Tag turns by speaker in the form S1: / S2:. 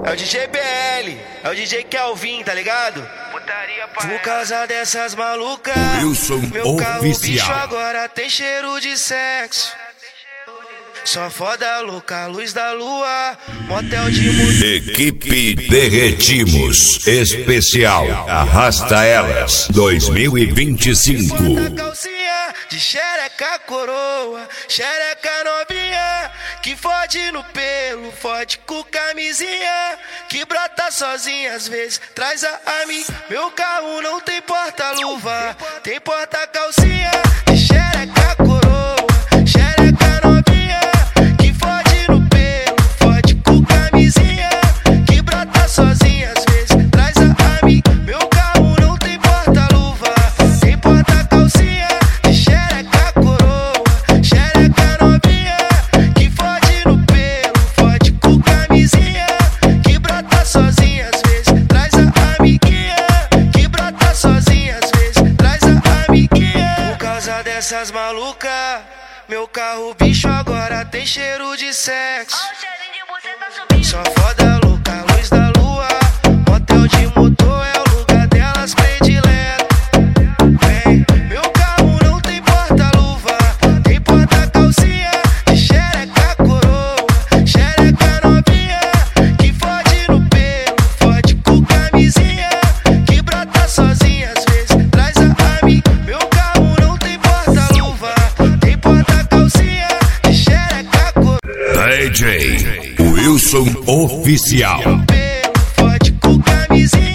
S1: É o DJ BL, é o DJ Kelvin, tá ligado? Por causa dessas malucas,
S2: Wilson
S1: meu carro bicho
S2: Oficial.
S1: agora tem cheiro de sexo. Só foda louca, luz da lua, motel de mulher.
S2: Equipe Derretimos Especial Arrasta Elas 2025.
S1: Calcinha de xereca coroa, xereca novinha, que fode no pelo, fode com camisinha, que brota sozinha às vezes, traz a mim. Meu carro não tem porta-luva, tem porta-calcinha de xereca coroa, xereca novinha, que fode no pelo, fode com camisinha, que brota sozinha às vezes, traz a mim. Meu carro não tem porta-luva, tem porta-calcinha de xereca coroa, xereca novinha, que fode no pelo, fode com camisinha, que brota sozinha às vezes, traz a amiguinha, que brota sozinha às vezes, traz a amiguinha. Por causa dessas malucas, meu carro bicho agora tem cheiro de sexo. Só foda louca, luz da lua, motel de motor é o lugar delas predileto. Vem, meu carro não tem porta-luva, tem porta-calcinha de xereca coroa, xereca novinha, que fode no pelo, fode com camisinha, que brota sozinha às vezes, traz a mim. Meu carro não tem porta-luva, tem porta-calcinha de xereca coroa,
S2: DJ Wilson Oficial.
S1: pelo, fode com camisinha.